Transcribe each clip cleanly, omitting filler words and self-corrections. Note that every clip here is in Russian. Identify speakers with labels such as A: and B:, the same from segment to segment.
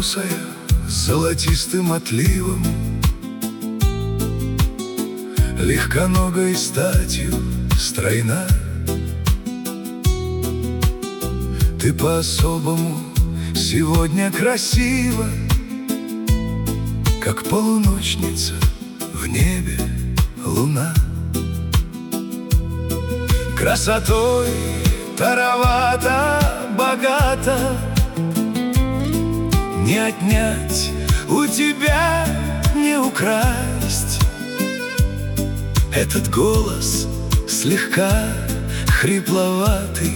A: белесая, с золотистым отливом, легконогой статью стройна. Ты по-особому сегодня красива, как полуночница в небе луна. Красотой таровата, богата, не отнять у тебя, не украсть. Этот голос слегка хрипловатый,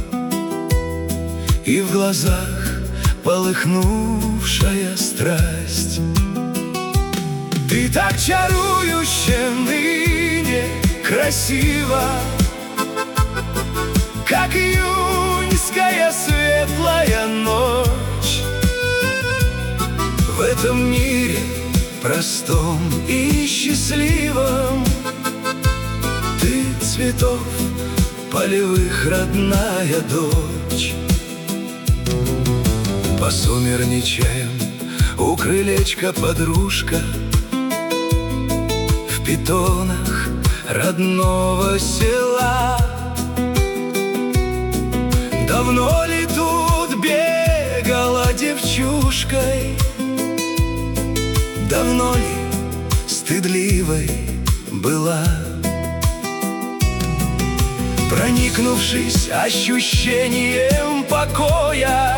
A: и в глазах полыхнувшая страсть. Ты так чарующе ныне красива, как июньская светлая ночь. В этом мире простом и счастливом ты цветов полевых родная дочь. По сумерничаям у крылечка подружка, в питонах родного села. Давно ли тут бегала девчушкой? Давно ли стыдливой была? Проникнувшись ощущением покоя,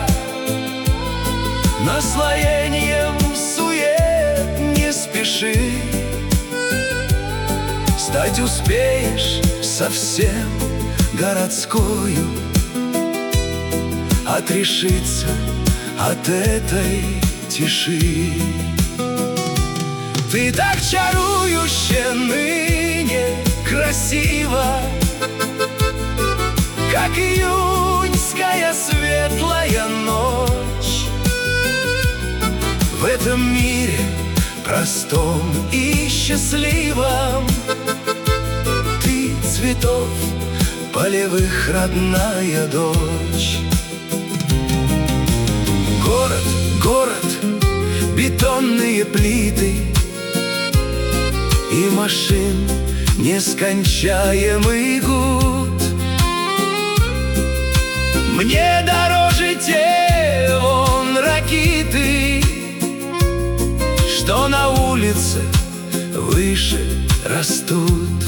A: наслоением сует не спеши. Стать успеешь совсем городскою, отрешиться от этой тиши. Ты так чарующе ныне красива, как июньская светлая ночь. В этом мире простом и счастливом ты цветов полевых родная дочь. Город, город, бетонные плиты и машин нескончаемый гуд. Мне дороже те вон ракиты, что на улице выше растут.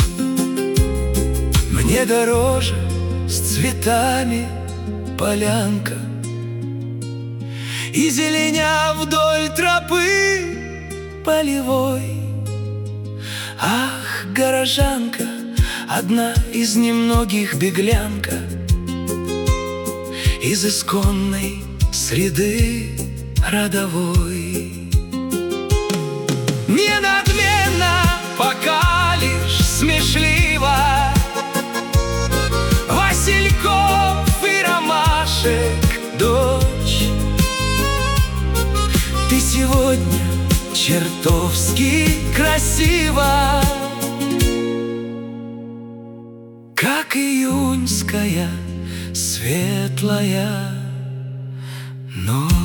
A: Мне дороже с цветами полянка и зеленя вдоль тропы полевой. Ах, горожанка, одна из немногих беглянка из исконной среды родовой. Ненадменно, пока лишь смешливо, васильков и ромашек дочь. Ты сегодня чертовски красива, как июньская светлая ночь.